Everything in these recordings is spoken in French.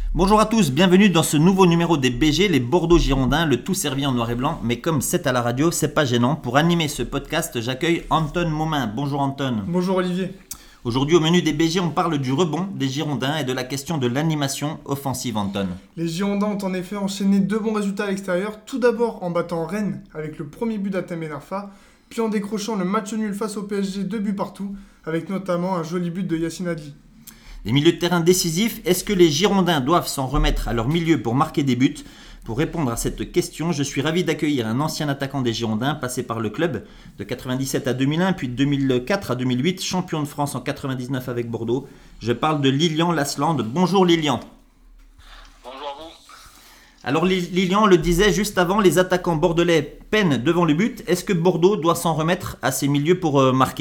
Bonjour à tous, bienvenue dans ce nouveau numéro des BG, les Bordeaux Girondins, le tout servi en noir et blanc, mais comme c'est à la radio, c'est pas gênant. Pour animer ce podcast, j'accueille Anton Momin. Bonjour Anton. Bonjour Olivier. Aujourd'hui au menu des BG, on parle du rebond des Girondins et de la question de l'animation offensive, Anton. Les Girondins ont en effet enchaîné deux bons résultats à l'extérieur, tout d'abord en battant Rennes avec le premier but d'Atem Ben Arfa, puis en décrochant le match nul face au PSG 2 buts partout, avec notamment un joli but de Yacine Adli. Les milieux de terrain décisifs, est-ce que les Girondins doivent s'en remettre à leur milieu pour marquer des buts ? Pour répondre à cette question, je suis ravi d'accueillir un ancien attaquant des Girondins, passé par le club de 97 à 2001, puis de 2004 à 2008, champion de France en 99 avec Bordeaux. Je parle de Lilian Lasland. Bonjour Lilian. Bonjour à vous. Alors Lilian le disait juste avant, les attaquants bordelais peinent devant le but. Est-ce que Bordeaux doit s'en remettre à ses milieux pour marquer ?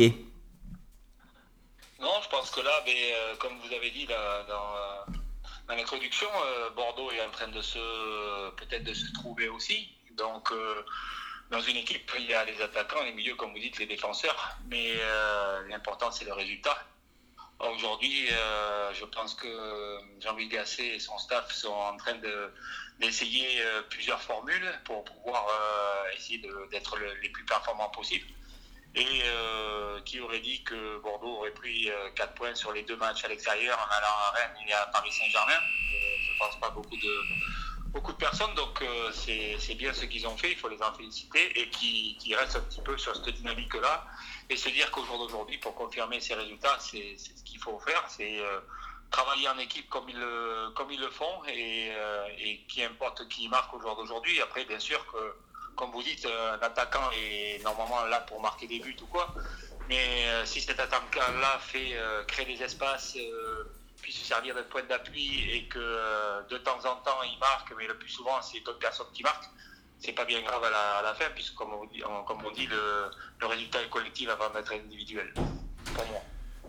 Non, je pense que là, comme vous avez dit dans l'introduction, Bordeaux est en train de peut-être de se trouver aussi. Donc, dans une équipe, il y a les attaquants, les milieux, comme vous dites, les défenseurs. Mais l'important, c'est le résultat. Aujourd'hui, je pense que Jean-Louis Gasset et son staff sont en train d'essayer plusieurs formules pour pouvoir essayer d'être les plus performants possibles. Et qui aurait dit que Bordeaux aurait pris 4 points sur les deux matchs à l'extérieur en allant à Rennes et à Paris Saint-Germain. Je ne pense pas beaucoup de personnes, donc c'est bien ce qu'ils ont fait, il faut les en féliciter et qui restent un petit peu sur cette dynamique-là et se dire qu'au jour d'aujourd'hui, pour confirmer ces résultats, c'est ce qu'il faut faire, c'est travailler en équipe comme ils le font et qui importe qui marque au jour d'aujourd'hui. Après, bien sûr que comme vous dites, un attaquant est normalement là pour marquer des buts ou quoi. Mais si cet attaquant-là crée des espaces, puis se servir de point d'appui et que de temps en temps il marque, mais le plus souvent c'est d'autres personnes qui marquent, c'est pas bien grave à la fin, puisque comme on dit, le résultat est collectif avant d'être individuel. Pour moi.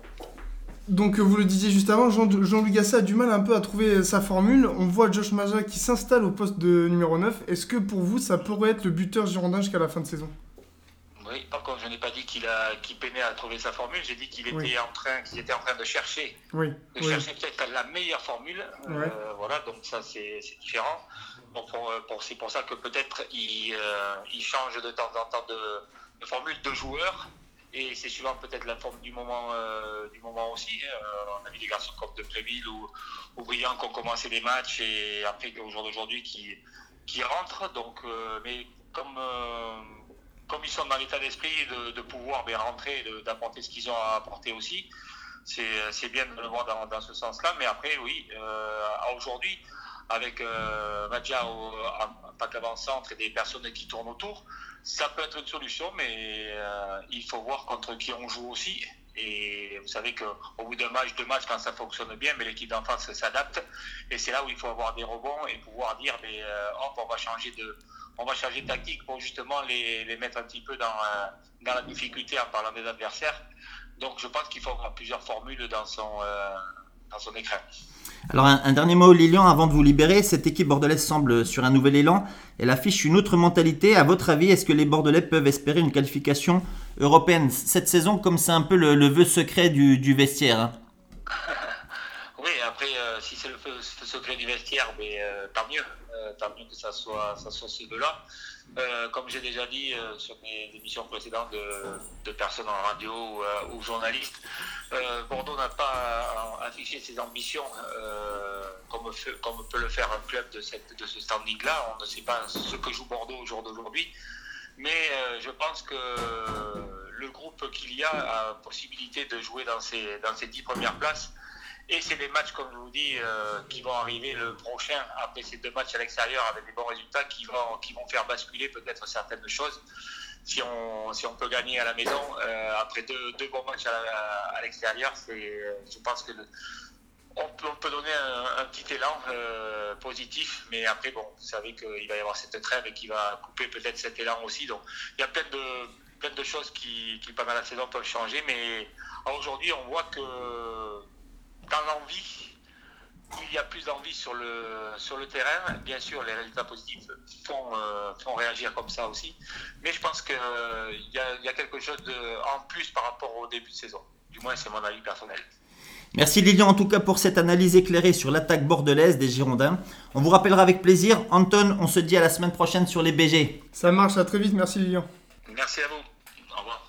Donc vous le disiez juste avant, Jean-Louis Gasset a du mal un peu à trouver sa formule. On voit Josh Maja qui s'installe au poste de numéro 9. Est-ce que pour vous, ça pourrait être le buteur girondin jusqu'à la fin de saison ? Oui, par contre, je n'ai pas dit qu'il peinait à trouver sa formule. J'ai dit qu'ils étaient en train de chercher, chercher peut-être la meilleure formule. Voilà, donc ça c'est différent. Donc c'est pour ça que peut-être il change de temps en temps de formule de joueur. Et c'est suivant peut-être la forme du moment aussi. On a vu des garçons comme De Préville ou Briand qui ont commencé les matchs et après au jour d'aujourd'hui qui rentrent. Donc, mais comme ils sont dans l'état d'esprit de pouvoir rentrer, d'apporter ce qu'ils ont à apporter aussi, c'est bien de le voir dans ce sens-là. Mais après, oui, aujourd'hui, avec Madja en tant qu'avant-centre et des personnes qui tournent autour, ça peut être une solution, mais il faut voir contre qui on joue aussi. Et vous savez qu'au bout d'un match, deux matchs, quand ça fonctionne bien, mais l'équipe d'en face s'adapte. Et c'est là où il faut avoir des rebonds et pouvoir dire, on va changer de tactique pour justement les mettre un petit peu dans la difficulté en parlant des adversaires. Donc je pense qu'il faut avoir plusieurs formules dans son écran. Alors un dernier mot Lilian avant de vous libérer, cette équipe bordelaise semble sur un nouvel élan, elle affiche une autre mentalité. À votre avis, est-ce que les Bordelais peuvent espérer une qualification européenne cette saison, comme c'est un peu le vœu secret du vestiaire, hein ? Oui, après si c'est le secret du vestiaire, tant mieux que ça soit ces deux-là. Comme j'ai déjà dit sur mes émissions précédentes de personnes en radio ou journalistes, Bordeaux n'a pas affiché ses ambitions comme peut le faire un club de ce standing-là. On ne sait pas ce que joue Bordeaux au jour d'aujourd'hui, mais je pense que le groupe qu'il y a possibilité de jouer dans ces 10 premières places. Et c'est des matchs, comme je vous dis, qui vont arriver le prochain, après ces deux matchs à l'extérieur avec des bons résultats qui vont faire basculer peut-être certaines choses. Si on peut gagner à la maison, après deux bons matchs à l'extérieur, je pense que on peut donner un petit élan positif. Mais après, vous savez qu'il va y avoir cette trêve et qui va couper peut-être cet élan aussi. Donc il y a plein de choses qui pendant la saison peuvent changer. Mais aujourd'hui, on voit que dans l'envie, il y a plus d'envie sur le terrain. Bien sûr, les résultats positifs font réagir comme ça aussi. Mais je pense qu'il y a quelque chose en plus par rapport au début de saison. Du moins, c'est mon avis personnel. Merci Lilian en tout cas pour cette analyse éclairée sur l'attaque bordelaise des Girondins. On vous rappellera avec plaisir. Anton, on se dit à la semaine prochaine sur les BG. Ça marche, à très vite, merci Lilian. Merci à vous. Au revoir.